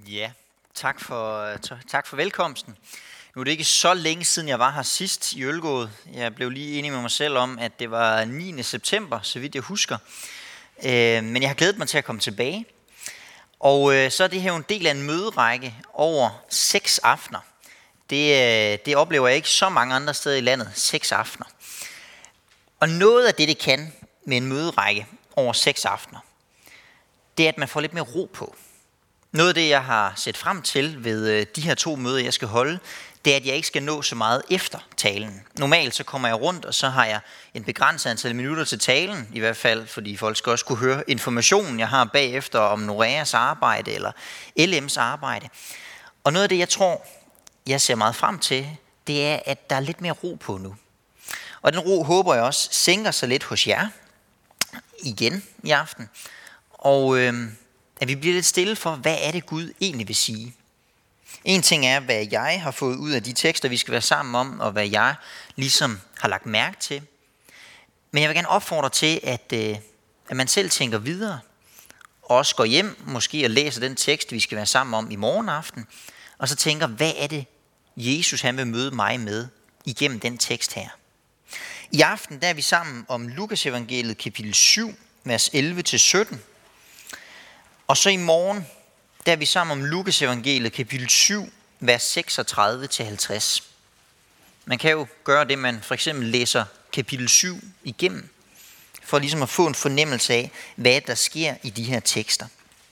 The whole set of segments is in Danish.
Ja, tak for velkomsten. Nu er det ikke så længe siden, jeg var her sidst i Ølgod. Jeg blev lige enig med mig selv om, at det var 9. september, så vidt jeg husker. Men jeg har glædet mig til at komme tilbage. Og så er det her jo en del af en møderække over 6 aftener. Det oplever jeg ikke så mange andre steder i landet, 6 aftener. Og noget af det kan med en møderække over 6 aftener, det er, at man får lidt mere ro på. Noget af det, jeg har set frem til ved de her 2 møder, jeg skal holde, det er, at jeg ikke skal nå så meget efter talen. Normalt så kommer jeg rundt, og så har jeg en begrænset antal minutter til talen, i hvert fald, fordi folk skal også kunne høre informationen, jeg har bagefter om Noreas arbejde eller LM's arbejde. Og noget af det, jeg tror, jeg ser meget frem til, det er, at der er lidt mere ro på nu. Og den ro håber jeg også sænker sig lidt hos jer igen i aften. Og at vi bliver lidt stille for, hvad er det Gud egentlig vil sige. En ting er, hvad jeg har fået ud af de tekster, vi skal være sammen om, og hvad jeg ligesom har lagt mærke til. Men jeg vil gerne opfordre til, at man selv tænker videre, og også går hjem måske og læser den tekst, vi skal være sammen om i morgen aften, og så tænker, hvad er det, Jesus han vil møde mig med igennem den tekst her. I aften der er vi sammen om Lukas evangeliet kapitel 7, vers 11-17. Og så i morgen, der er vi sammen om Lukas evangeliet kapitel 7, vers 36-50. Man kan jo gøre det, man for eksempel læser kapitel 7 igennem, for ligesom at få en fornemmelse af, hvad der sker i de her tekster.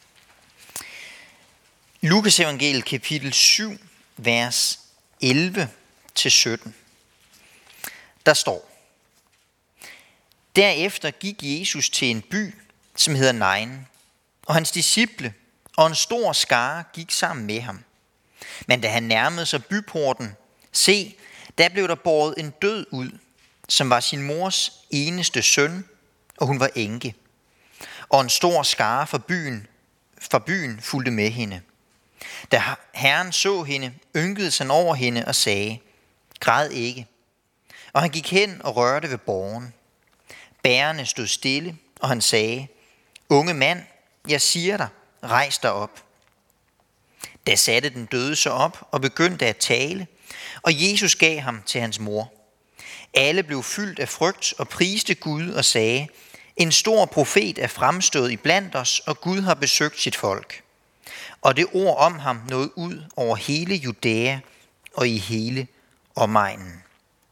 Lukas evangeliet kapitel 7, vers 11-17. Der står: Derefter gik Jesus til en by, som hedder Nain, og hans disciple og en stor skare gik sammen med ham. Men da han nærmede sig byporten, se, der blev der båret en død ud, som var sin mors eneste søn, og hun var enke. Og en stor skare fra byen fulgte med hende. Da Herren så hende, ynkede han over hende og sagde: Græd ikke. Og han gik hen og rørte ved borgen. Bærerne stod stille, og han sagde: Unge mand, jeg siger dig, rejs dig op. Da satte den døde sig op og begyndte at tale, og Jesus gav ham til hans mor. Alle blev fyldt af frygt og priste Gud og sagde: En stor profet er fremstået iblandt os, og Gud har besøgt sit folk. Og det ord om ham nåede ud over hele Judæa og i hele omegnen.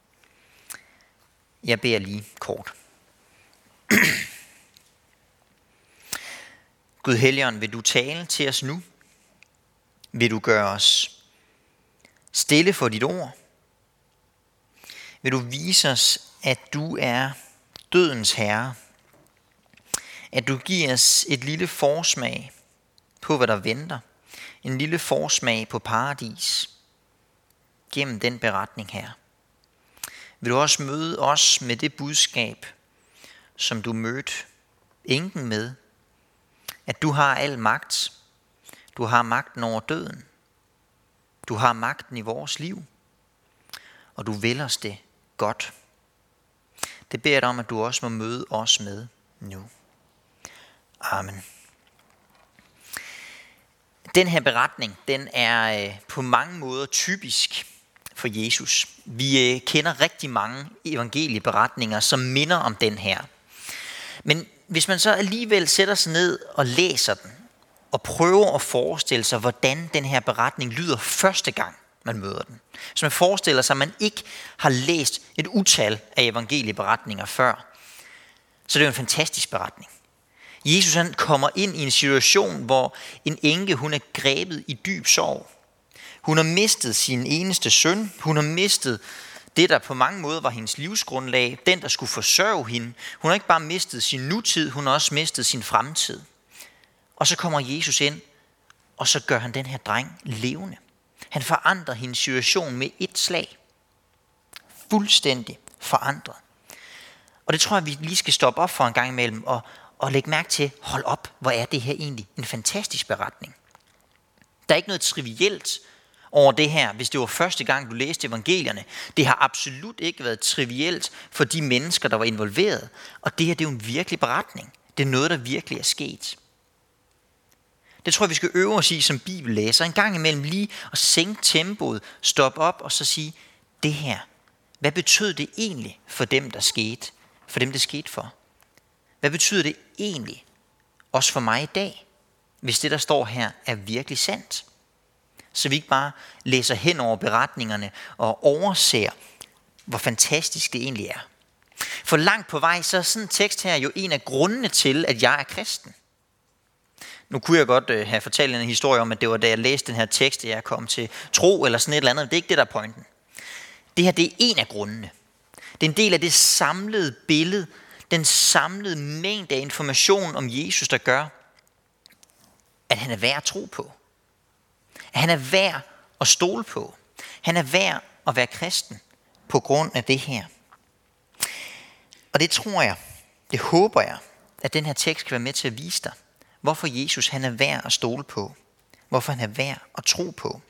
Jeg beder lige kort. Gud Helligånd, vil du tale til os nu? Vil du gøre os stille for dit ord? Vil du vise os, at du er dødens herre? At du giver os et lille forsmag på, hvad der venter. En lille forsmag på paradis gennem den beretning her. Vil du også møde os med det budskab, som du mødte enken med, at du har al magt. Du har magten over døden. Du har magten i vores liv. Og du vil os det godt. Det beder jeg dig om, at du også må møde os med nu. Amen. Den her beretning, den er på mange måder typisk for Jesus. Vi kender rigtig mange evangelieberetninger, som minder om den her. Men hvis man så alligevel sætter sig ned og læser den, og prøver at forestille sig, hvordan den her beretning lyder første gang, man møder den. Så man forestiller sig, at man ikke har læst et utal af evangelieberetninger før. Så det er jo en fantastisk beretning. Jesus han kommer ind i en situation, hvor en enke hun er grebet i dyb sorg. Hun har mistet sin eneste søn. Hun har mistet det, der på mange måder var hendes livsgrundlag. Den, der skulle forsørge hende. Hun har ikke bare mistet sin nutid, hun har også mistet sin fremtid. Og så kommer Jesus ind, og så gør han den her dreng levende. Han forandrer hendes situation med et slag. Fuldstændig forandret. Og det tror jeg, vi lige skal stoppe op for en gang imellem, og lægge mærke til, hold op, hvor er det her egentlig en fantastisk beretning. Der er ikke noget trivielt over det her, hvis det var første gang, du læste evangelierne. Det har absolut ikke været trivielt for de mennesker, der var involveret. Og det her, det er jo en virkelig beretning. Det er noget, der virkelig er sket. Det tror jeg, vi skal øve os i som bibellæser. En gang imellem lige at sænke tempoet, stoppe op og så sige, det her, hvad betød det egentlig for dem, der skete? For dem, det skete for? Hvad betyder det egentlig også for mig i dag, hvis det, der står her, er virkelig sandt? Så vi ikke bare læser hen over beretningerne og overser, hvor fantastisk det egentlig er. For langt på vej, så er sådan en tekst her jo en af grundene til, at jeg er kristen. Nu kunne jeg godt have fortalt en historie om, at det var da jeg læste den her tekst, at jeg kom til tro eller sådan et eller andet. Det er ikke det, der er pointen. Det her, det er en af grundene. Det er en del af det samlede billede, den samlede mængde af information om Jesus, der gør, at han er værd at tro på. At han er værd at stole på. Han er værd at være kristen på grund af det her. Og det tror jeg, det håber jeg, at den her tekst kan være med til at vise dig, hvorfor Jesus han er værd at stole på. Hvorfor han er værd at tro på.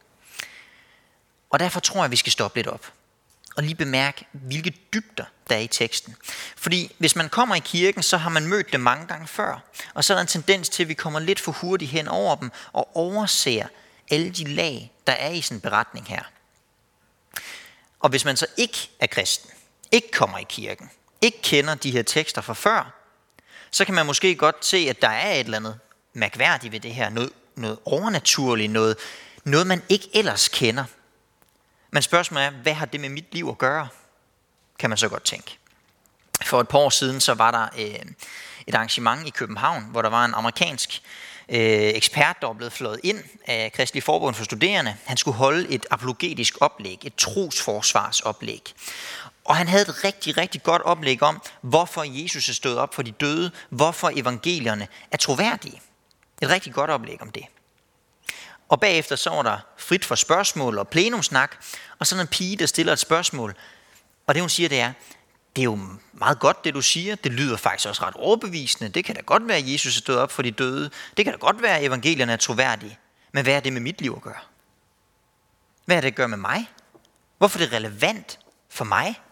Og derfor tror jeg, at vi skal stoppe lidt op og lige bemærke, hvilke dybder der er i teksten. Fordi hvis man kommer i kirken, så har man mødt dem mange gange før. Og så er der en tendens til, at vi kommer lidt for hurtigt hen over dem og overser alle de lag, der er i sådan en beretning her. Og hvis man så ikke er kristen, ikke kommer i kirken, ikke kender de her tekster fra før, så kan man måske godt se, at der er et eller andet mærkværdigt ved det her. Noget overnaturligt, noget man ikke ellers kender. Men spørgsmålet er, hvad har det med mit liv at gøre? Kan man så godt tænke. For et par år siden, så var der et arrangement i København, hvor der var en amerikansk ekspert, der var blevet flået ind af Kristelig Forbund for Studerende. Han skulle holde et apologetisk oplæg, et trosforsvarsoplæg. Og han havde et rigtig, rigtig godt oplæg om, hvorfor Jesus er stået op for de døde, hvorfor evangelierne er troværdige. Et rigtig godt oplæg om det. Og bagefter så var der frit for spørgsmål og plenumsnak, og sådan en pige, der stiller et spørgsmål. Og det hun siger, det er jo meget godt, det du siger. Det lyder faktisk også ret overbevisende. Det kan da godt være, at Jesus er stået op for de døde. Det kan da godt være, at evangelierne er troværdige. Men hvad er det med mit liv at gøre? Hvad er det at gøre med mig? Hvorfor er det relevant for mig?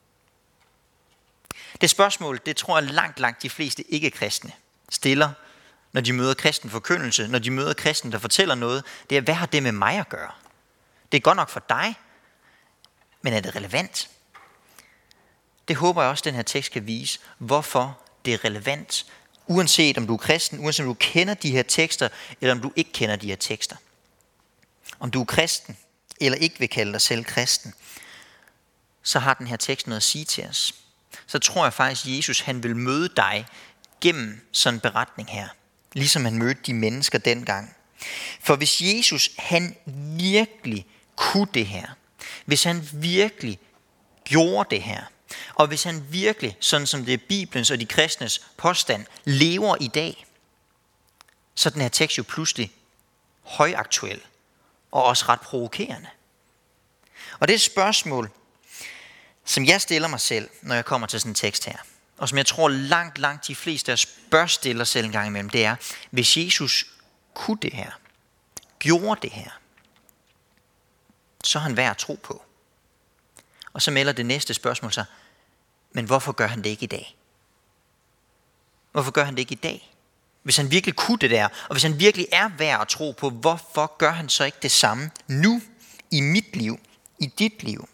Det spørgsmål, det tror jeg langt de fleste ikke-kristne stiller, når de møder kristen forkyndelse, når de møder kristen, der fortæller noget. Det er, hvad har det med mig at gøre? Det er godt nok for dig, men er det relevant? Det håber jeg også, den her tekst kan vise, hvorfor det er relevant, uanset om du er kristen, uanset om du kender de her tekster, eller om du ikke kender de her tekster. Om du er kristen, eller ikke vil kalde dig selv kristen, så har den her tekst noget at sige til os. Så tror jeg faktisk, at Jesus han vil møde dig gennem sådan en beretning her. Ligesom han mødte de mennesker dengang. For hvis Jesus han virkelig kunne det her, hvis han virkelig gjorde det her, og hvis han virkelig, sådan som det er Bibelens og de kristnes påstand, lever i dag, så er den her tekst jo pludselig højaktuel og også ret provokerende. Og det er et spørgsmål, som jeg stiller mig selv, når jeg kommer til sådan en tekst her, og som jeg tror langt de fleste af os bør stille selv en gang imellem, det er, hvis Jesus kunne det her, gjorde det her, så er han værd at tro på. Og så melder det næste spørgsmål sig, men hvorfor gør han det ikke i dag? Hvorfor gør han det ikke i dag? Hvis han virkelig kunne det der, og hvis han virkelig er værd at tro på, hvorfor gør han så ikke det samme nu, i mit liv, i dit liv?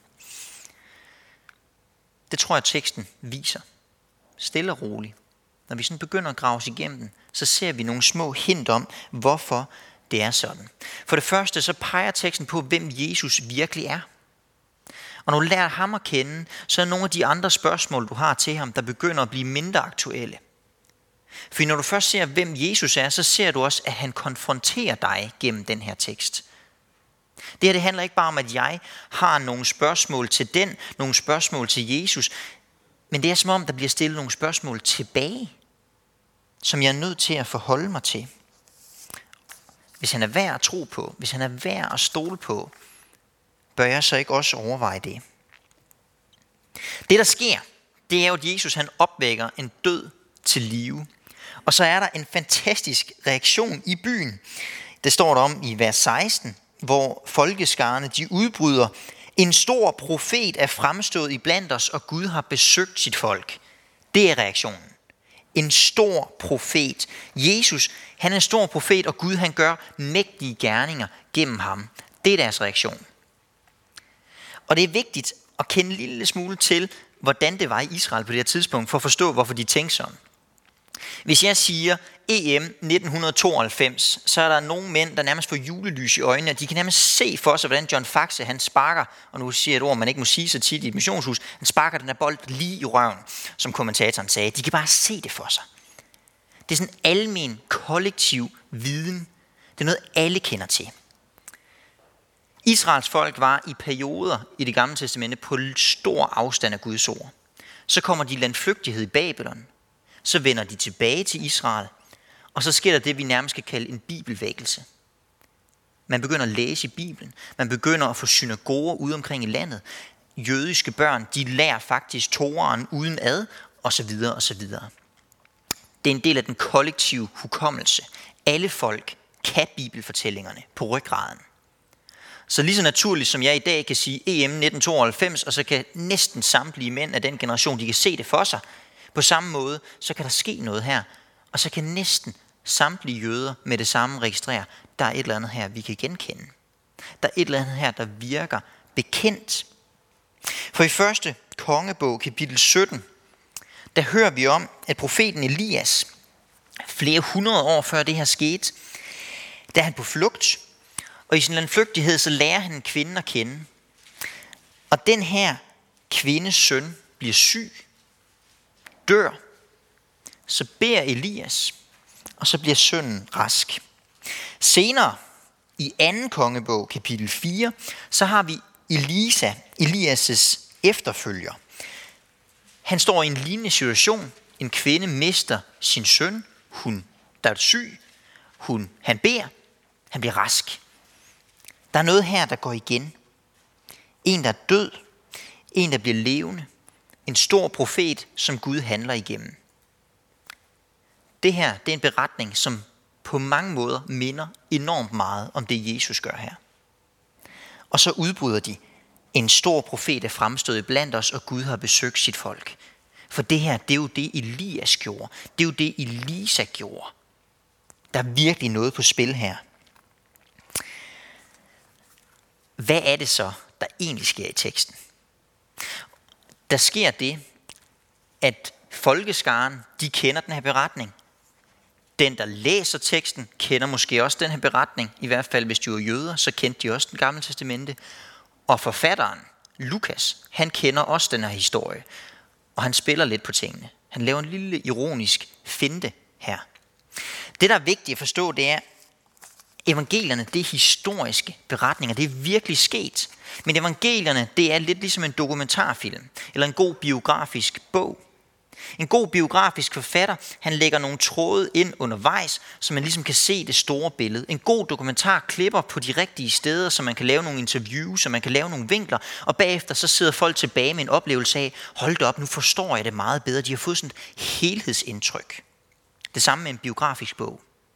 Det tror jeg, teksten viser. Stille og roligt. Når vi sådan begynder at grave os igennem den, så ser vi nogle små hint om, hvorfor det er sådan. For det første, så peger teksten på, hvem Jesus virkelig er. Og når du lærer ham at kende, så er nogle af de andre spørgsmål, du har til ham, der begynder at blive mindre aktuelle. For når du først ser, hvem Jesus er, så ser du også, at han konfronterer dig gennem den her tekst. Det her det handler ikke bare om, at jeg har nogle spørgsmål til den, nogle spørgsmål til Jesus, men det er som om, der bliver stillet nogle spørgsmål tilbage, som jeg er nødt til at forholde mig til. Hvis han er værd at tro på, hvis han er værd at stole på, bør jeg så ikke også overveje det? Det der sker, det er jo, at Jesus han opvækker en død til live. Og så er der en fantastisk reaktion i byen. Det står der om i vers 16, hvor folkeskarne de udbryder, en stor profet er fremstået iblandt os, og Gud har besøgt sit folk. Det er reaktionen. En stor profet. Jesus, han er en stor profet, og Gud, han gør mægtige gerninger gennem ham. Det er deres reaktion. Og det er vigtigt at kende en lille smule til, hvordan det var i Israel på det her tidspunkt, for at forstå, hvorfor de tænkte sådan. Hvis jeg siger EM 1992, så er der nogle mænd, der nærmest får julelys i øjnene, og de kan nærmest se for sig, hvordan John Faxe, han sparker, og nu siger jeg et ord, man ikke må sige så tit i et missionshus, han sparker den her bold lige i røven, som kommentatoren sagde. De kan bare se det for sig. Det er sådan en almen, kollektiv viden. Det er noget, alle kender til. Israels folk var i perioder i det gamle testamente på stor afstand af Guds ord. Så kommer de i landflygtighed i Babylon. Så vender de tilbage til Israel. Og så sker der det, vi nærmest skal kalde en bibelvækkelse. Man begynder at læse i Bibelen. Man begynder at få synagoger ude omkring i landet. Jødiske børn, de lærer faktisk Toraen uden ad, og så videre og så videre. Det er en del af den kollektive hukommelse. Alle folk kan bibelfortællingerne på ryggraden. Så lige så naturligt som jeg i dag kan sige EM 1992, og så kan næsten samtlige mænd af den generation, de kan se det for sig. På samme måde, så kan der ske noget her, og så kan næsten samtlige jøder med det samme registrere, der er et eller andet her, vi kan genkende. Der er et eller andet her, der virker bekendt. For i første kongebog, kapitel 17, der hører vi om, at profeten Elias, flere hundrede år før det her skete, der er han på flugt, og i sin landflygtighed, så lærer han en kvinde at kende. Og den her kvindes søn bliver syg, dør, så beder Elias, og så bliver sønnen rask. Senere, i anden kongebog, kapitel 4, så har vi Elisa, Elias' efterfølger. Han står i en lignende situation. En kvinde mister sin søn. Der er syg. Han beder. Han bliver rask. Der er noget her, der går igen. En, der er død. En, der bliver levende. En stor profet, som Gud handler igennem. Det her, det er en beretning, som på mange måder minder enormt meget om det, Jesus gør her. Og så udbryder de, en stor profet er fremstået blandt os, og Gud har besøgt sit folk. For det her, det er jo det, Elias gjorde. Det er jo det, Elisa gjorde. Der er virkelig noget på spil her. Hvad er det så, der egentlig sker i teksten? Der sker det, at folkeskaren, de kender den her beretning. Den, der læser teksten, kender måske også den her beretning. I hvert fald, hvis de var jøder, så kendte de også den gamle testamente. Og forfatteren, Lukas, han kender også den her historie. Og han spiller lidt på tingene. Han laver en lille ironisk finte her. Det, der er vigtigt at forstå, det er, evangelierne, det er historiske beretninger. Det er virkelig sket. Men evangelierne, det er lidt ligesom en dokumentarfilm. Eller en god biografisk bog. En god biografisk forfatter, han lægger nogle tråde ind undervejs, så man ligesom kan se det store billede. En god dokumentar klipper på de rigtige steder, så man kan lave nogle interviews, så man kan lave nogle vinkler, og bagefter så sidder folk tilbage med en oplevelse af, hold da op, nu forstår jeg det meget bedre. De har fået sådan et helhedsindtryk. Det samme med en biografisk bog.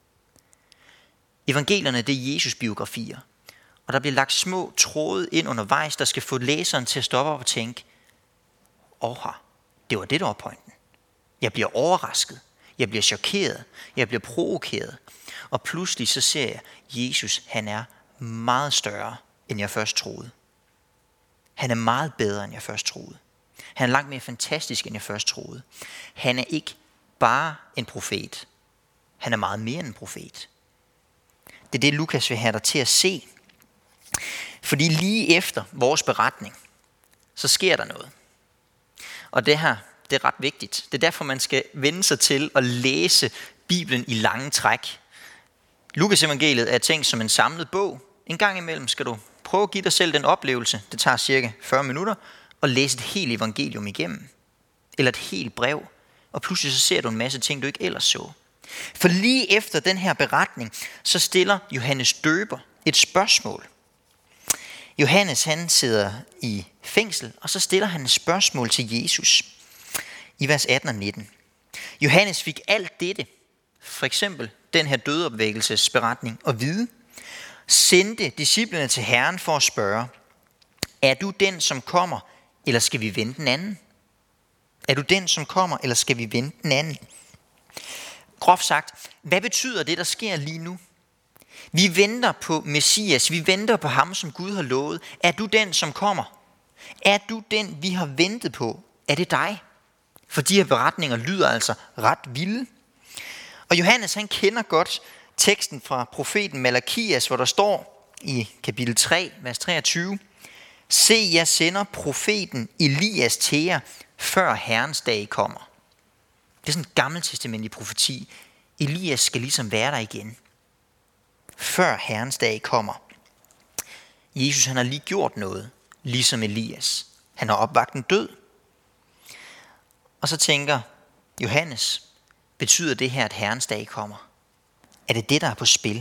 Evangelierne, det er Jesus biografier, og der bliver lagt små tråde ind undervejs, der skal få læseren til at stoppe op og tænke, det var det, der var pointen. Jeg bliver overrasket. Jeg bliver chokeret. Jeg bliver provokeret. Og pludselig så ser jeg, Jesus, han er meget større, end jeg først troede. Han er meget bedre, end jeg først troede. Han er langt mere fantastisk, end jeg først troede. Han er ikke bare en profet. Han er meget mere end en profet. Det er det, Lukas vil have dig til at se. Fordi lige efter vores beretning, så sker der noget. Og det her, det er ret vigtigt. Det er derfor, man skal vende sig til at læse Bibelen i lange træk. Lukas evangeliet er tænkt som en samlet bog. En gang imellem skal du prøve at give dig selv den oplevelse. Det tager cirka 40 minutter at læse et helt evangelium igennem. Eller et helt brev. Og pludselig så ser du en masse ting, du ikke ellers så. For lige efter den her beretning, så stiller Johannes Døber et spørgsmål. Johannes, han sidder i fængsel, og så stiller han et spørgsmål til Jesus i vers 18 og 19. Johannes fik alt dette, for eksempel den her dødeopvækkelsesberetning, at vide, sendte disciplene til Herren for at spørge, er du den, som kommer, eller skal vi vente den anden? Er du den, som kommer, eller skal vi vente den anden? Groft sagt, hvad betyder det, der sker lige nu? Vi venter på Messias, vi venter på ham, som Gud har lovet. Er du den, som kommer? Er du den, vi har ventet på? Er det dig? For de her beretninger lyder altså ret vilde. Og Johannes, han kender godt teksten fra profeten Malakias, hvor der står i kapitel 3, vers 23, se, jeg sender profeten Elias til jer, før Herrens dag kommer. Det er sådan en gammeltestamentlig profeti. Elias skal ligesom være der igen, før Herrens dag kommer. Jesus, han har lige gjort noget, ligesom Elias. Han har opvakt en død. Og så tænker Johannes, betyder det her, at Herrens dag kommer? Er det det, der er på spil?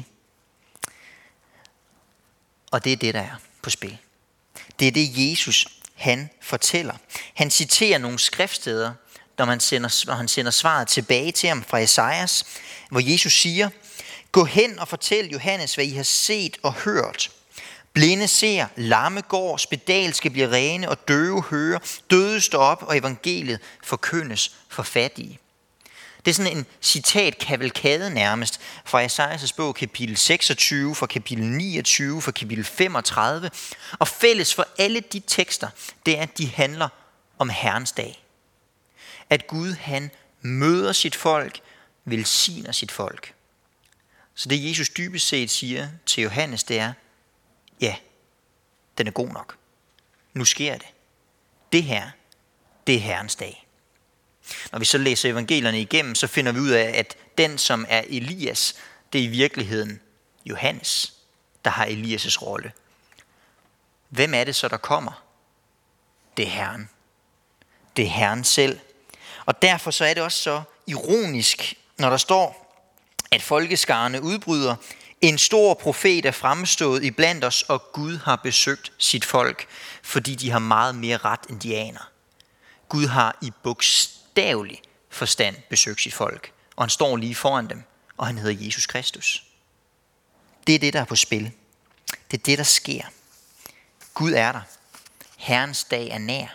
Og det er det, der er på spil. Det er det, Jesus han fortæller. Han citerer nogle skriftsteder, når han sender svaret tilbage til ham fra Esajas, hvor Jesus siger, gå hen og fortæl Johannes, hvad I har set og hørt. Blinde ser, lamme går, spedalske bliver rene og døve hører, døde står op og evangeliet forkyndes for fattige. Det er sådan en citatkavalkade nærmest fra Esajas bog kapitel 26, fra kapitel 29, fra kapitel 35. Og fælles for alle de tekster, det er, at de handler om Herrens dag. At Gud han møder sit folk, velsigner sit folk. Så det Jesus dybest set siger til Johannes, det er, ja, den er god nok. Nu sker det. Det her, det er Herrens dag. Når vi så læser evangelierne igennem, så finder vi ud af, at den, som er Elias, det er i virkeligheden Johannes, der har Elias' rolle. Hvem er det så, der kommer? Det er Herren. Det er Herren selv. Og derfor så er det også så ironisk, når der står, at folkeskarne udbryder, en stor profet er fremstået iblandt os, og Gud har besøgt sit folk, fordi de har meget mere ret, end de aner. Gud har i bogstavelig forstand besøgt sit folk, og han står lige foran dem, og han hedder Jesus Kristus. Det er det, der er på spil. Det er det, der sker. Gud er der. Herrens dag er nær.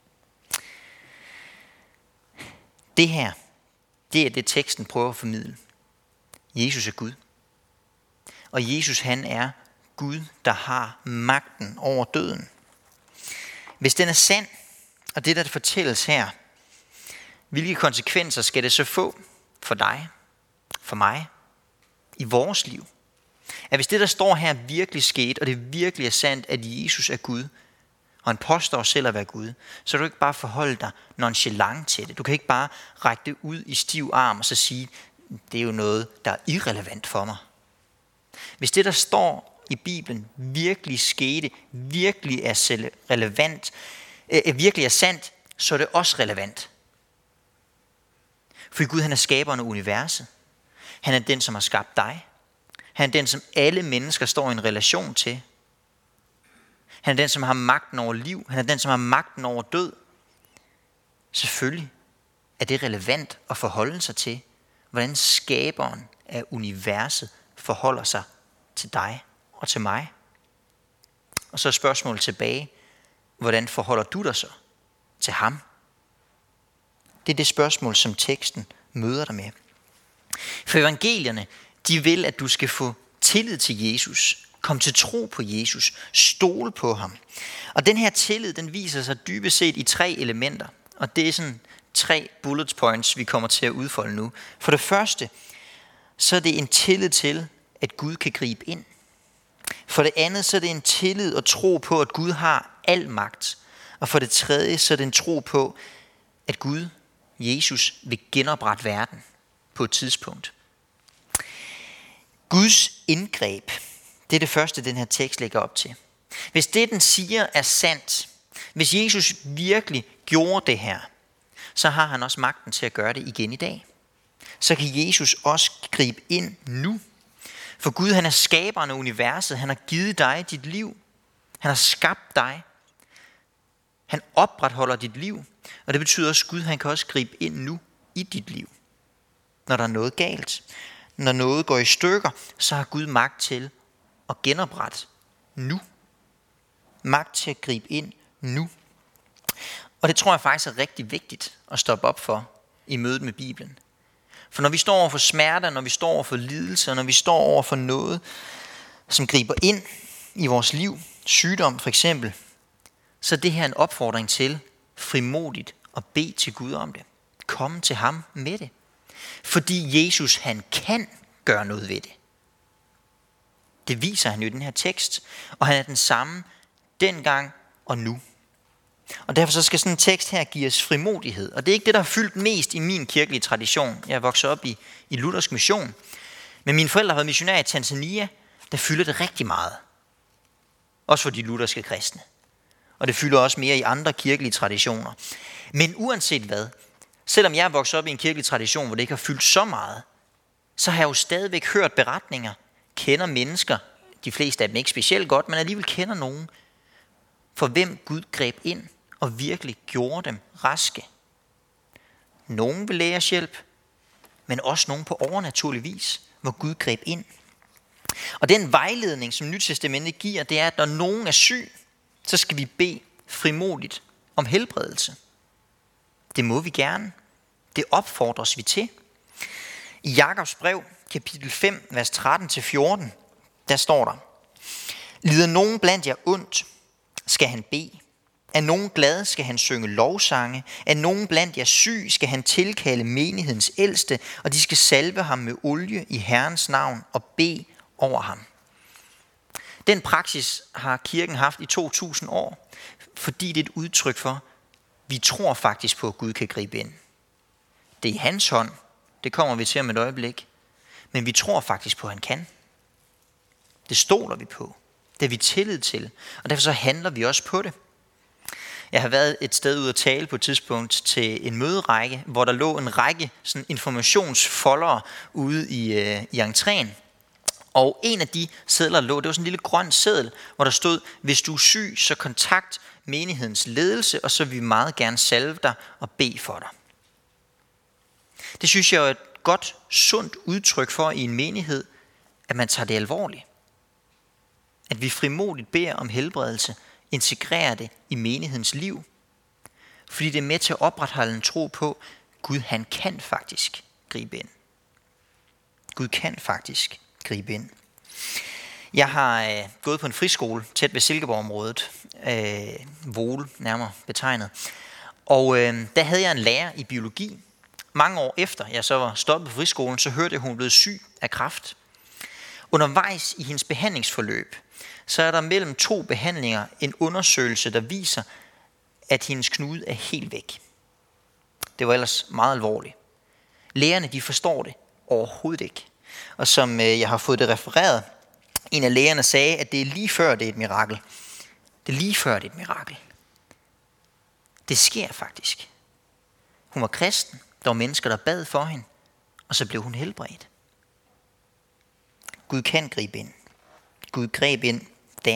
Det her, det er det, teksten prøver at formidle. Jesus er Gud. Og Jesus, han er Gud, der har magten over døden. Hvis den er sand, og det, der fortælles her, hvilke konsekvenser skal det så få for dig, for mig, i vores liv? At hvis det, der står her, virkelig skete, og det virkelig er sandt, at Jesus er Gud, og han påstår selv at være Gud, så kan du ikke bare forholde dig nonchalant til det. Du kan ikke bare række det ud i stiv arm og så sige, det er jo noget, der er irrelevant for mig. Hvis det, der står i Bibelen, virkelig skete, virkelig er relevant, virkelig er sandt, så er det også relevant. For Gud, han er skaberen af universet. Han er den, som har skabt dig. Han er den, som alle mennesker står i en relation til. Han er den, som har magten over liv. Han er den, som har magten over død. Selvfølgelig er det relevant at forholde sig til, hvordan skaberen af universet forholder sig til dig og til mig. Og så er spørgsmålet tilbage, hvordan forholder du dig så til ham? Det er det spørgsmål, som teksten møder dig med. For evangelierne, de vil, at du skal få tillid til Jesus, komme til tro på Jesus, stole på ham. Og den her tillid, den viser sig dybest set i 3 elementer. Og det er sådan 3 bullet points, vi kommer til at udfolde nu. For det første, så er det en tillid til, at Gud kan gribe ind. For det andet, så er det en tillid og tro på, at Gud har al magt. Og for det tredje, så er det en tro på, at Gud, Jesus, vil genoprette verden på et tidspunkt. Guds indgreb, det er det første, den her tekst lægger op til. Hvis det, den siger, er sandt, hvis Jesus virkelig gjorde det her, så har han også magten til at gøre det igen i dag. Så kan Jesus også gribe ind nu. For Gud, han er skaberen af universet. Han har givet dig dit liv. Han har skabt dig. Han opretholder dit liv. Og det betyder også, at Gud, han kan også gribe ind nu i dit liv. Når der er noget galt, når noget går i stykker, så har Gud magt til at genoprette nu. Magt til at gribe ind nu. Og det tror jeg faktisk er rigtig vigtigt at stoppe op for i mødet med Bibelen. For når vi står over for smerter, når vi står over for lidelser, når vi står over for noget, som griber ind i vores liv, sygdom for eksempel, så er det her en opfordring til frimodigt at bede til Gud om det. Komme til ham med det. Fordi Jesus, han kan gøre noget ved det. Det viser han jo i den her tekst, og han er den samme dengang og nu. Og derfor så skal sådan en tekst her give os frimodighed. Og det er ikke det, der har fyldt mest i min kirkelige tradition. Jeg er vokset op i luthersk mission. Men mine forældre har været missionærer i Tanzania. Der fylder det rigtig meget. Også for de lutherske kristne. Og det fylder også mere i andre kirkelige traditioner. Men uanset hvad, selvom jeg er vokset op i en kirkelig tradition, hvor det ikke har fyldt så meget, så har jeg jo stadigvæk hørt beretninger, kender mennesker, de fleste af dem ikke specielt godt, men alligevel kender nogen, for hvem Gud greb ind og virkelig gjorde dem raske. Nogen ved lægers hjælp, men også nogen på overnaturlig vis, hvor Gud greb ind. Og den vejledning, som Nyt Testamentet giver, det er, at når nogen er syg, så skal vi bede frimodigt om helbredelse. Det må vi gerne. Det opfordres vi til. I Jakobs brev, kapitel 5, vers 13-14, der står der: Lider nogen blandt jer ondt, skal han bede. Er nogen glad, skal han synge lovsange. Er nogen blandt jer syg, skal han tilkalde menighedens ældste, og de skal salve ham med olie i Herrens navn og bede over ham. Den praksis har kirken haft i 2000 år, fordi det er et udtryk for, vi tror faktisk på, at Gud kan gribe ind. Det er i hans hånd. Det kommer vi til om et øjeblik. Men vi tror faktisk på, at han kan. Det stoler vi på. Det er vi tillid til. Og derfor så handler vi også på det. Jeg har været et sted ude at tale på et tidspunkt til en møderække, hvor der lå en række sådan informationsfoldere ude i entréen. Og en af de sedler lå, det var sådan en lille grøn seddel, hvor der stod: hvis du er syg, så kontakt menighedens ledelse, og så vil vi meget gerne salve dig og bede for dig. Det synes jeg er et godt, sundt udtryk for i en menighed, at man tager det alvorligt. At vi frimodigt beder om helbredelse, integrerer det i menighedens liv. Fordi det er med til at opretholde en tro på, at Gud han kan faktisk gribe ind. Gud kan faktisk gribe ind. Jeg har gået på en friskole tæt ved Silkeborg-området, Vole nærmere betegnet. Og der havde jeg en lærer i biologi. Mange år efter jeg så var stoppet på friskolen, så hørte jeg, at hun blev syg af kræft. Undervejs i hendes behandlingsforløb, så er der mellem 2 behandlinger en undersøgelse, der viser, at hendes knude er helt væk. Det var ellers meget alvorligt. Lægerne, de forstår det overhovedet ikke. Og som jeg har fået det refereret, en af lægerne sagde, at det er lige før det er et mirakel. Det er lige før det er et mirakel. Det sker faktisk. Hun var kristen. Der var mennesker, der bad for hende, og så blev hun helbredt. Gud kan gribe ind. Gud greb ind der.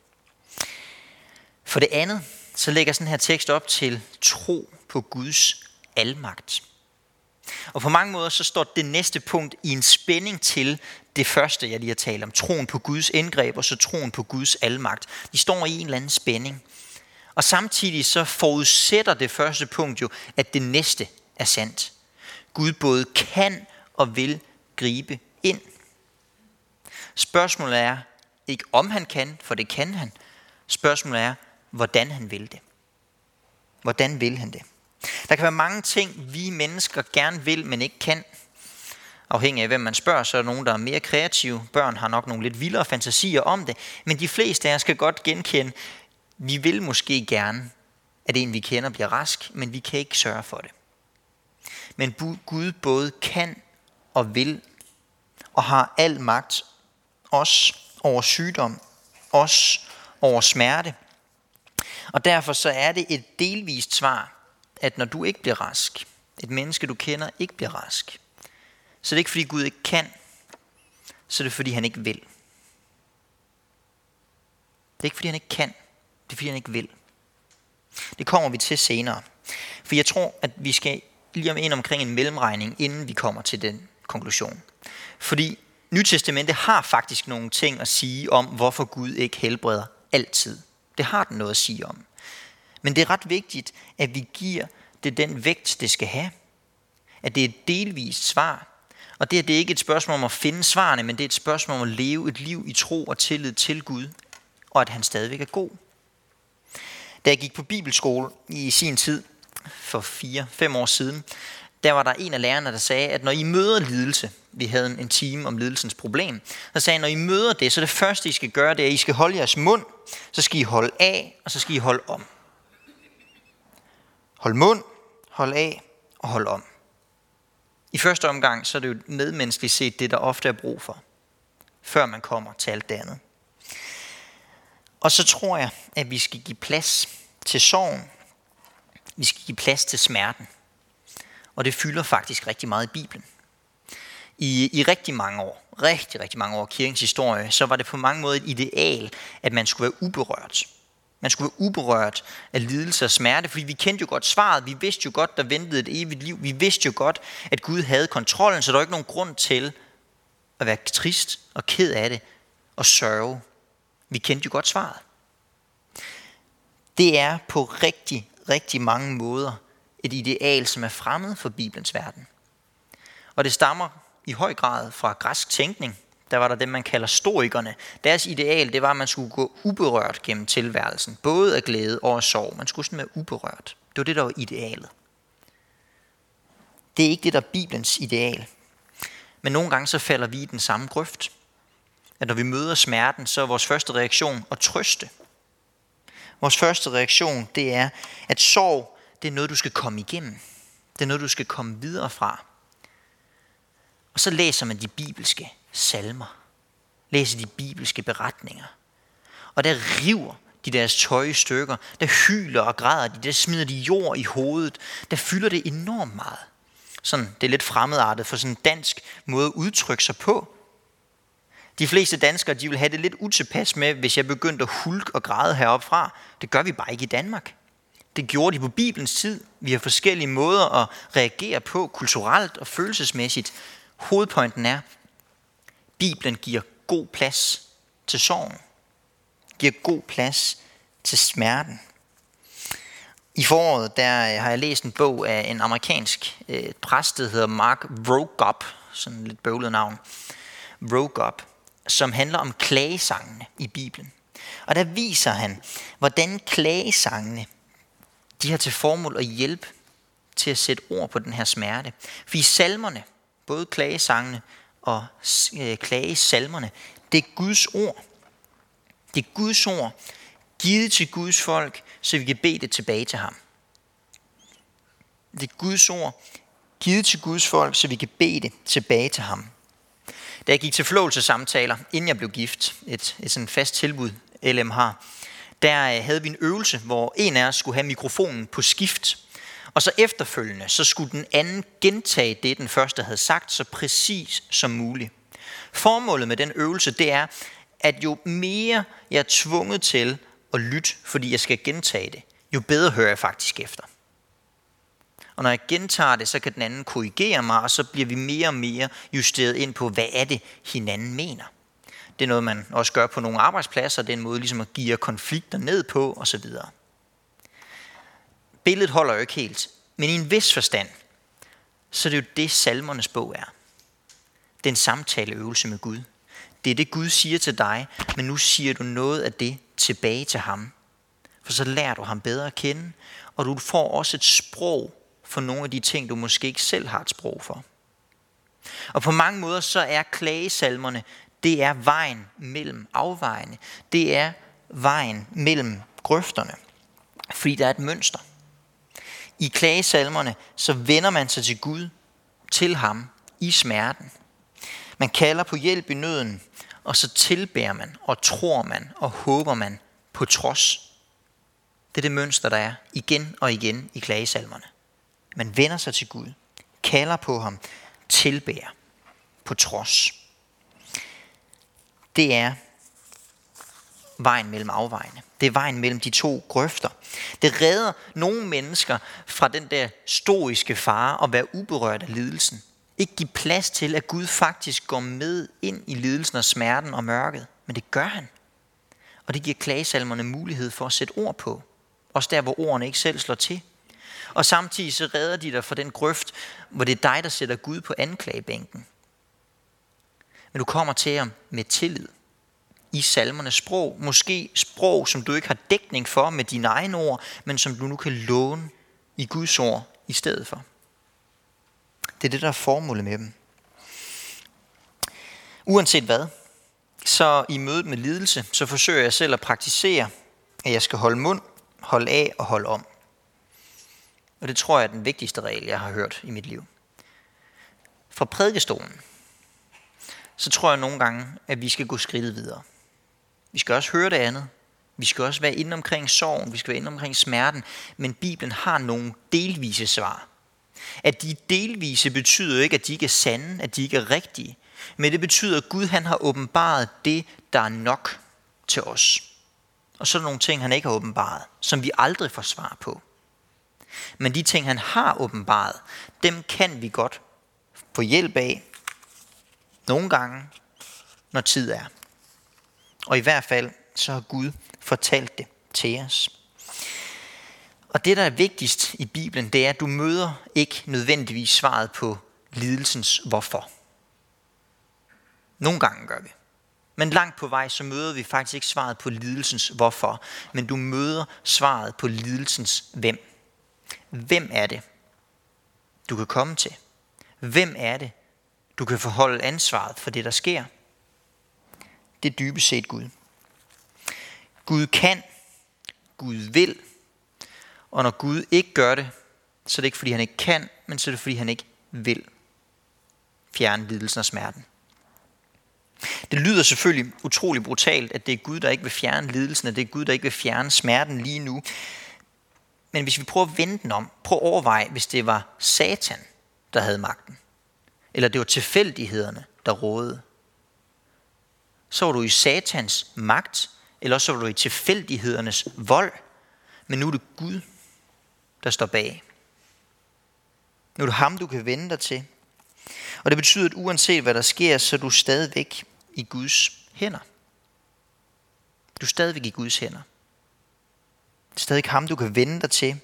For det andet, så lægger sådan her tekst op til tro på Guds almagt. Og på mange måder, så står det næste punkt i en spænding til det første, jeg lige har talt om. Troen på Guds indgreb, og så troen på Guds almagt. De står i en eller anden spænding. Og samtidig så forudsætter det første punkt jo, at det næste er sandt. Gud både kan og vil gribe ind. Spørgsmålet er ikke om han kan, for det kan han. Spørgsmålet er, hvordan han vil det. Hvordan vil han det? Der kan være mange ting, vi mennesker gerne vil, men ikke kan. Afhængig af hvem man spørger, så er der nogen, der er mere kreative. Børn har nok nogle lidt vildere fantasier om det. Men de fleste af os kan godt genkende, vi vil måske gerne, at en vi kender bliver rask, men vi kan ikke sørge for det. Men Gud både kan og vil, og har al magt, også over sygdom, også over smerte. Og derfor så er det et delvist svar, at når du ikke bliver rask, et menneske du kender ikke bliver rask, så det er ikke fordi Gud ikke kan, så det er fordi han ikke vil. Det er ikke fordi han ikke kan, det er fordi han ikke vil. Det kommer vi til senere. For jeg tror, at vi skal lige om ind omkring en mellemregning, inden vi kommer til den konklusion. Fordi Nyt Testamentet har faktisk nogle ting at sige om, hvorfor Gud ikke helbreder altid. Det har den noget at sige om. Men det er ret vigtigt, at vi giver det den vægt, det skal have. at det er et delvist svar. Og det er ikke et spørgsmål om at finde svarene, men det er et spørgsmål om at leve et liv i tro og tillid til Gud, og at han stadigvæk er god. Da jeg gik på bibelskole i sin tid, for 4-5 år siden, der var der en af lærerne, der sagde, at når I møder lidelse, vi havde en time om lidelsens problem, så sagde han, når I møder det, så det første I skal gøre, det er, at I skal holde jeres mund, så skal I holde af, og så skal I holde om. Hold mund, hold af og hold om. I første omgang, så er det jo medmenneskeligt set det, der ofte er brug for, før man kommer til alt det andet. Og så tror jeg, at vi skal give plads til sorgen. Vi skal give plads til smerten. Og det fylder faktisk rigtig meget i Bibelen. I rigtig mange år kirkens historie, så var det på mange måder et ideal, at man skulle være uberørt. Man skulle være uberørt af lidelse og smerte, fordi vi kendte jo godt svaret. Vi vidste jo godt, der ventede et evigt liv. Vi vidste jo godt, at Gud havde kontrollen, så der var ikke nogen grund til at være trist og ked af det og sørge. Vi kendte jo godt svaret. Det er på rigtig, rigtig mange måder et ideal, som er fremmed for Bibelens verden. Og det stammer i høj grad fra græsk tænkning. Der var der dem, man kalder stoikerne. Deres ideal, det var, at man skulle gå uberørt gennem tilværelsen. Både af glæde og af sorg. Man skulle sådan være uberørt. Det var det, der var idealet. Det er ikke det, der er Bibelens ideal. Men nogle gange så falder vi i den samme grøft. At når vi møder smerten, så er vores første reaktion at trøste. Vores første reaktion, det er, at sorg, det er noget, du skal komme igennem. Det er noget, du skal komme videre fra. Og så læser man de bibelske salmer. Læser de bibelske beretninger. Og der river de deres tøj i stykker. Der hyler og græder de. Der smider de jord i hovedet. Der fylder det enormt meget. Sådan, det er lidt fremmedartet for sådan en dansk måde at udtrykke sig på. De fleste danskere, de vil have det lidt utilpas med, hvis jeg begyndte at hulke og græde heroppe fra. Det gør vi bare ikke i Danmark. Det gjorde de på Bibelens tid. Vi har forskellige måder at reagere på, kulturelt og følelsesmæssigt. Hovedpointen er, Bibelen giver god plads til sorgen. Giver god plads til smerten. I foråret der har jeg læst en bog af en amerikansk præst, der hedder Mark Vroegop, sådan et lidt bøvlet navn. Vroegop, som handler om klagesangene i Bibelen. Og der viser han, hvordan klagesangene, de har til formål at hjælpe til at sætte ord på den her smerte. For i salmerne, både klagesangene og klagesalmerne, det er Guds ord. Det er Guds ord, givet til Guds folk, så vi kan bede det tilbage til ham. Det er Guds ord, givet til Guds folk, så vi kan bede det tilbage til ham. Da jeg gik til forlovelsessamtaler, inden jeg blev gift, et sådan fast tilbud, LM har, der havde vi en øvelse, hvor en af os skulle have mikrofonen på skift. Og så efterfølgende, så skulle den anden gentage det, den første havde sagt, så præcis som muligt. Formålet med den øvelse, det er, at jo mere jeg er tvunget til at lytte, fordi jeg skal gentage det, jo bedre hører jeg faktisk efter. Og når jeg gentager det, så kan den anden korrigere mig, og så bliver vi mere og mere justeret ind på, hvad er det, hinanden mener. Det er noget, man også gør på nogle arbejdspladser. Det er en måde ligesom at give konflikter ned på, osv. Billedet holder jo ikke helt, men i en vis forstand, så er det jo det, salmernes bog er. Det er en samtaleøvelse med Gud. Det er det, Gud siger til dig, men nu siger du noget af det tilbage til ham. For så lærer du ham bedre at kende, og du får også et sprog for nogle af de ting, du måske ikke selv har et sprog for. Og på mange måder, så er klagesalmerne, det er vejen mellem afvejene. Det er vejen mellem grøfterne. Fordi der er et mønster. I klagesalmerne, så vender man sig til Gud, til ham, i smerten. Man kalder på hjælp i nøden, og så tilbærer man, og tror man, og håber man på trods. Det er det mønster, der er igen og igen i klagesalmerne. Man vender sig til Gud, kalder på ham, tilbærer på trods. Det er vejen mellem afvejene. Det er vejen mellem de to grøfter. Det redder nogle mennesker fra den der stoiske fare at være uberørt af lidelsen. Ikke give plads til, at Gud faktisk går med ind i lidelsen og smerten og mørket. Men det gør han. Og det giver klagesalmerne mulighed for at sætte ord på. Også der, hvor ordene ikke selv slår til. Og samtidig så redder de dig fra den grøft, hvor det er dig, der sætter Gud på anklagebænken. Men du kommer til ham med tillid. I salmernes sprog. Måske sprog, som du ikke har dækning for med dine egne ord, men som du nu kan låne i Guds ord i stedet for. Det er det, der er formålet med dem. Uanset hvad, så i mødet med lidelse, så forsøger jeg selv at praktisere, at jeg skal holde mund, holde af og holde om. Og det tror jeg er den vigtigste regel, jeg har hørt i mit liv. Fra prædikestolen, så tror jeg nogle gange, at vi skal gå skridtet videre. Vi skal også høre det andet. Vi skal også være inde omkring sorgen. Vi skal være inde omkring smerten. Men Bibelen har nogle delvise svar. At de delvise betyder ikke, at de ikke er sande, at de ikke er rigtige. Men det betyder, at Gud han har åbenbaret det, der er nok til os. Og så er der nogle ting, han ikke har åbenbaret, som vi aldrig får svar på. Men de ting, han har åbenbaret, dem kan vi godt få hjælp af nogle gange, når tid er. Og i hvert fald, så har Gud fortalt det til os. Og det, der er vigtigst i Bibelen, det er, at du møder ikke nødvendigvis svaret på lidelsens hvorfor. Nogle gange gør vi. Men langt på vej, så møder vi faktisk ikke svaret på lidelsens hvorfor, men du møder svaret på lidelsens hvem. Hvem er det, du kan komme til? Hvem er det, du kan forholde ansvaret for det, der sker? Det er dybest set Gud. Gud kan, Gud vil, og når Gud ikke gør det, så er det ikke fordi han ikke kan, men så er det fordi han ikke vil fjerne lidelsen og smerten. Det lyder selvfølgelig utrolig brutalt, at det er Gud, der ikke vil fjerne lidelsen, at det er Gud, der ikke vil fjerne smerten lige nu. Men hvis vi prøver at vende den om, prøv at overveje, hvis det var Satan, der havde magten, eller det var tilfældighederne, der rådede, så var du i Satans magt, eller så var du i tilfældighedernes vold, men nu er det Gud, der står bag. Nu er det ham, du kan vende dig til. Og det betyder, at uanset hvad der sker, så er du stadigvæk i Guds hænder. Du er stadigvæk i Guds hænder. Det er stadig ham, du kan vende dig til.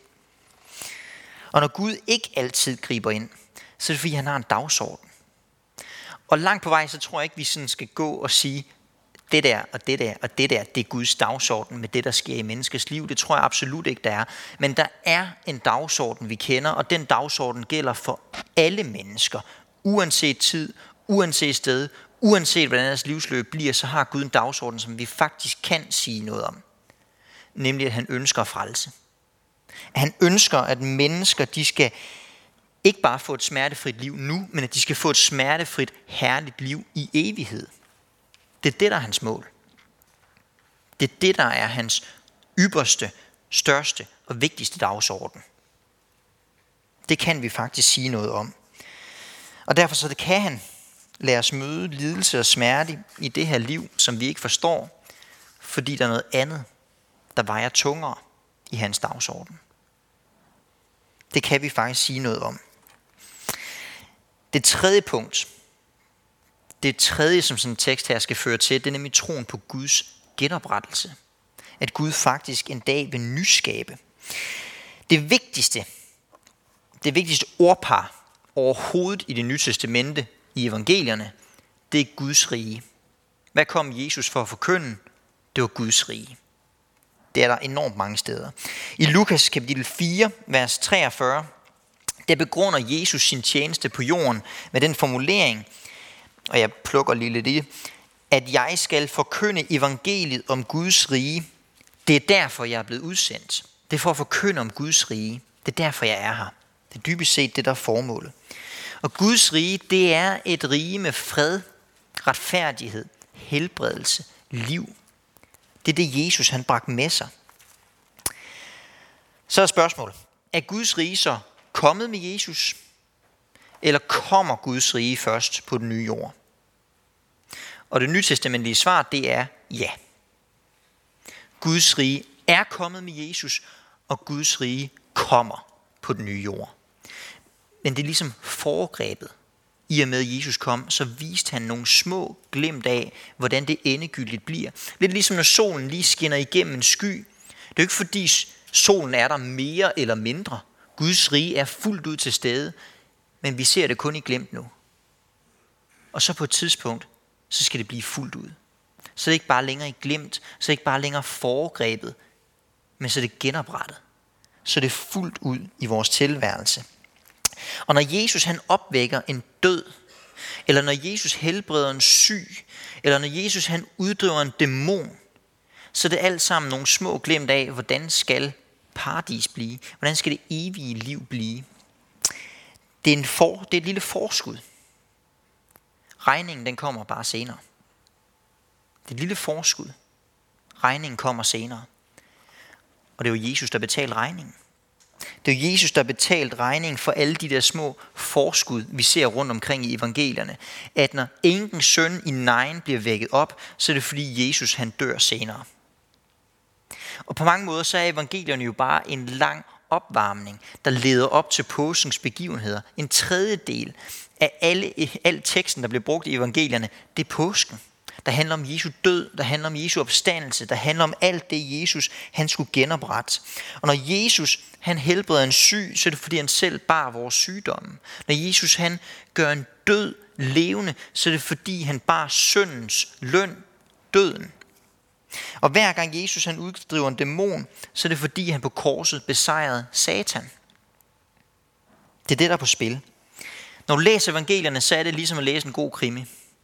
Og når Gud ikke altid griber ind, så er det fordi, han har en dagsorden. Og langt på vej, så tror jeg ikke, vi sådan skal gå og sige, det der og det der og det der, det er Guds dagsorden med det, der sker i menneskets liv. Det tror jeg absolut ikke, der er. Men der er en dagsorden, vi kender, og den dagsorden gælder for alle mennesker. Uanset tid, uanset sted, uanset hvordan deres livsløb bliver, så har Gud en dagsorden, som vi faktisk kan sige noget om. Nemlig, at han ønsker at frelse. At han ønsker, at mennesker, de skal ikke bare få et smertefrit liv nu, men at de skal få et smertefrit, herligt liv i evighed. Det er det, der er hans mål. Det er det, der er hans ypperste, største og vigtigste dagsorden. Det kan vi faktisk sige noget om. Og derfor så kan han lade os møde lidelse og smerte i det her liv, som vi ikke forstår, fordi der er noget andet, der vejer tungere i hans dagsorden. Det kan vi faktisk sige noget om. Det tredje punkt, det tredje, som sådan en tekst her skal føre til, det er nemlig troen på Guds genoprettelse. At Gud faktisk en dag vil nyskabe. Det vigtigste ordpar overhovedet i Det Nye Testamente, i evangelierne, det er Guds rige. Hvad kom Jesus for at forkynde? Det var Guds rige. Det er der enormt mange steder. I Lukas kapitel 4, vers 43, der begrunder Jesus sin tjeneste på jorden med den formulering, og jeg plukker lige lidt i, at jeg skal forkynde evangeliet om Guds rige. Det er derfor, jeg er blevet udsendt. Det er for at forkynde om Guds rige. Det er derfor, jeg er her. Det er dybest set det, der er formålet. Og Guds rige, det er et rige med fred, retfærdighed, helbredelse, liv. Det er det, Jesus han bragte med sig. Så er spørgsmålet, er Guds rige så kommet med Jesus? Eller kommer Guds rige først på den nye jord? Og det nytestamentlige svar, det er ja. Guds rige er kommet med Jesus, og Guds rige kommer på den nye jord. Men det er ligesom foregrebet. I og med at Jesus kom, så viste han nogle små glimt af, hvordan det endegyldigt bliver. Lidt ligesom når solen lige skinner igennem en sky. Det er jo ikke fordi solen er der mere eller mindre. Guds rige er fuldt ud til stede, men vi ser det kun i glimt nu. Og så på et tidspunkt, så skal det blive fuldt ud. Så er det ikke bare længere i glimt, så er det ikke bare længere foregrebet, men så er det genoprettet. Så er det fuldt ud i vores tilværelse. Og når Jesus han opvækker en død, eller når Jesus helbreder en syg, eller når Jesus han uddriver en dæmon, så er det alt sammen nogle små glimt af, hvordan skal paradis blive? Hvordan skal det evige liv blive? Det er et lille forskud. Regningen den kommer bare senere. Det er et lille forskud. Regningen kommer senere. Og det er jo Jesus, der betaler regningen. Det er jo Jesus, der betalte regningen for alle de der små forskud, vi ser rundt omkring i evangelierne. At når enkens søn i Nain bliver vækket op, så er det fordi Jesus han dør senere. Og på mange måder så er evangelierne jo bare en lang opvarmning, der leder op til påskens begivenheder. En tredjedel af al teksten, der bliver brugt i evangelierne, det er påsken. Der handler om Jesu død, der handler om Jesu opstandelse, der handler om alt det Jesus han skulle genoprette. Og når Jesus han helbreder en syg, så er det fordi han selv bar vores sygdomme. Når Jesus han gør en død levende, så er det fordi han bar syndens løn, døden. Og hver gang Jesus han uddriver en dæmon, så er det fordi han på korset besejrede Satan. Det er det, der er på spil. Når du læser evangelierne, så er det ligesom at læse en god krimi.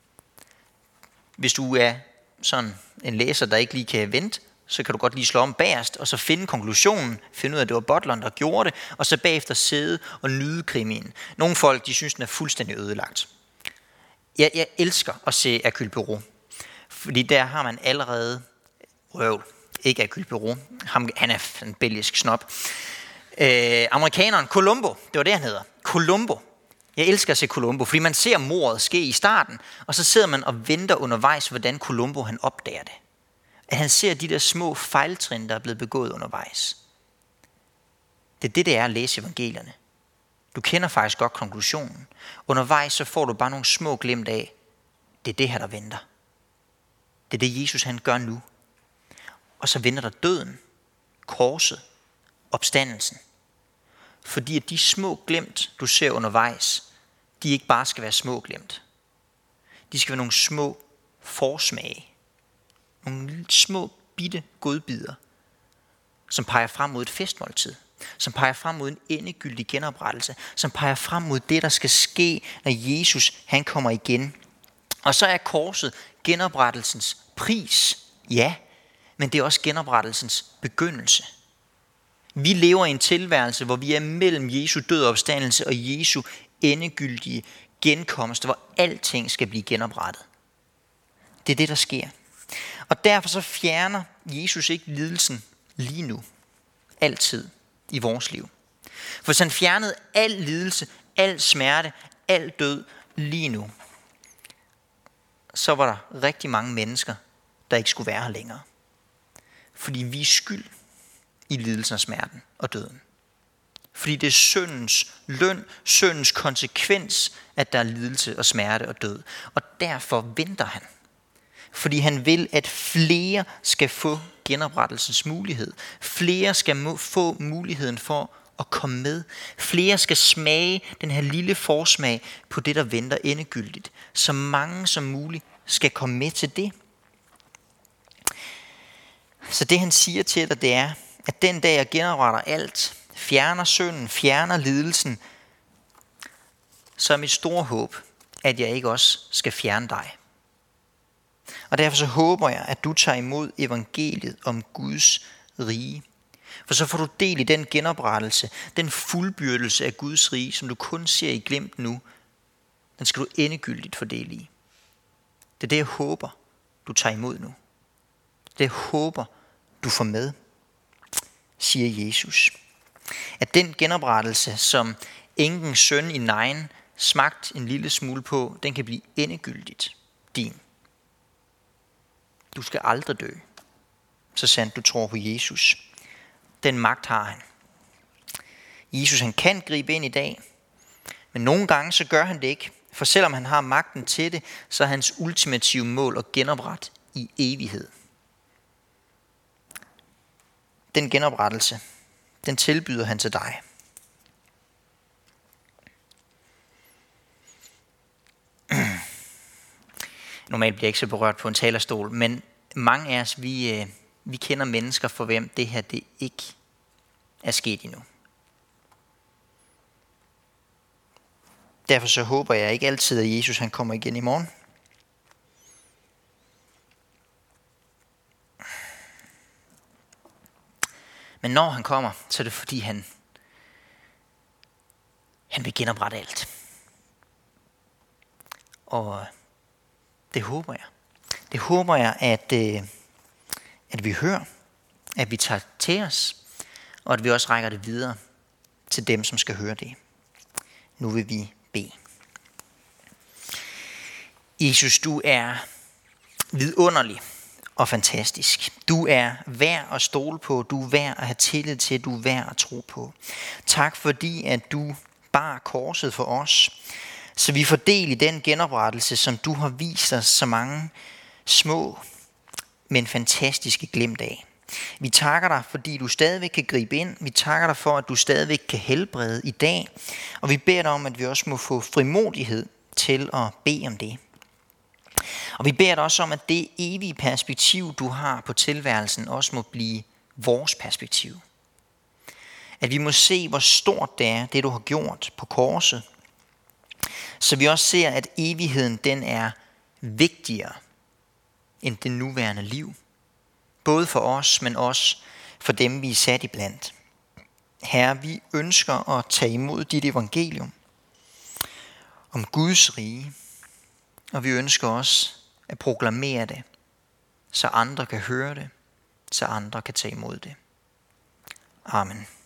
Hvis du er sådan en læser, der ikke lige kan vente, så kan du godt lige slå om bagerst, og så finde konklusionen, finde ud af, at det var butleren, der gjorde det, og så bagefter sidde og nyde krimien. Nogle folk, de synes, den er fuldstændig ødelagt. Jeg elsker at se Hercule Poirot, fordi der har man allerede røvl. Ikke Hercule Poirot. Han er en belgisk snob. Amerikaneren Columbo, det var det, han hedder. Columbo. Jeg elsker at se Columbo, fordi man ser mordet ske i starten, og så sidder man og venter undervejs, hvordan Columbo han opdager det. At han ser de der små fejltrin, der er blevet begået undervejs. Det er at læse evangelierne. Du kender faktisk godt konklusionen. Undervejs så får du bare nogle små glimt af, det er det her, der venter. Det er det, Jesus han gør nu. Og så venter der døden, korset, opstandelsen. Fordi at de små glimt, du ser undervejs, de ikke bare skal være små glimt. De skal være nogle små forsmage. Nogle små bitte godbidder, som peger frem mod et festmåltid. Som peger frem mod en endegyldig genoprettelse. Som peger frem mod det, der skal ske, når Jesus han kommer igen. Og så er korset genoprettelsens pris. Ja, men det er også genoprettelsens begyndelse. Vi lever i en tilværelse, hvor vi er mellem Jesu død og opstandelse og Jesu endegyldige genkomst, hvor alting skal blive genoprettet. Det er det, der sker. Og derfor så fjerner Jesus ikke lidelsen lige nu. Altid i vores liv. For hvis han fjernede al lidelse, al smerte, al død lige nu, så var der rigtig mange mennesker, der ikke skulle være her længere. Fordi vi er skyld i lidelsen og smerten og døden. Fordi det er syndens løn, syndens konsekvens, at der er lidelse og smerte og død. Og derfor venter han. Fordi han vil, at flere skal få genoprettelsens mulighed. Flere skal få muligheden for at komme med. Flere skal smage den her lille forsmag på det, der venter endegyldigt. Så mange som muligt skal komme med til det. Så det han siger til dig, det er, at den dag jeg genopretter alt, fjerner synden, fjerner lidelsen, så er mit store håb, at jeg ikke også skal fjerne dig. Og derfor så håber jeg, at du tager imod evangeliet om Guds rige. For så får du del i den genoprettelse, den fuldbyrdelse af Guds rige, som du kun ser i glimt nu. Den skal du endegyldigt få del i. Det er det, jeg håber, du tager imod nu. Det jeg håber, du får med, siger Jesus. At den genoprettelse, som enkens søn i Nain smagte en lille smule på, den kan blive endegyldigt din. Du skal aldrig dø, så sandt du tror på Jesus. Den magt har han. Jesus han kan gribe ind i dag, men nogle gange så gør han det ikke. For selvom han har magten til det, så er hans ultimative mål at genoprette i evighed. Den genoprettelse, den tilbyder han til dig. Normalt bliver jeg ikke så berørt på en talerstol, men mange af os, vi kender mennesker, for hvem det her det ikke er sket endnu. Derfor så håber jeg ikke altid, at Jesus han kommer igen i morgen. Men når han kommer, så er det fordi han vil genoprette alt. Og det håber jeg. Det håber jeg, at vi hører, at vi tager til os, og at vi også rækker det videre til dem, som skal høre det. Nu vil vi bede. Jesus, du er vidunderlig og fantastisk. Du er værd at stole på, du er værd at have tillid til, du er værd at tro på. Tak fordi, at du bar korset for os, så vi får del i den genoprettelse, som du har vist os så mange små, men fantastiske glimt af. Vi takker dig, fordi du stadigvæk kan gribe ind. Vi takker dig for, at du stadigvæk kan helbrede i dag. Og vi beder dig om, at vi også må få frimodighed til at bede om det. Og vi beder dig også om, at det evige perspektiv, du har på tilværelsen, også må blive vores perspektiv. At vi må se, hvor stort det er, det du har gjort på korset. Så vi også ser, at evigheden den er vigtigere end det nuværende liv. Både for os, men også for dem, vi er sat iblandt. Herre, vi ønsker at tage imod dit evangelium om Guds rige. Og vi ønsker også at proklamere det, så andre kan høre det, så andre kan tage imod det. Amen.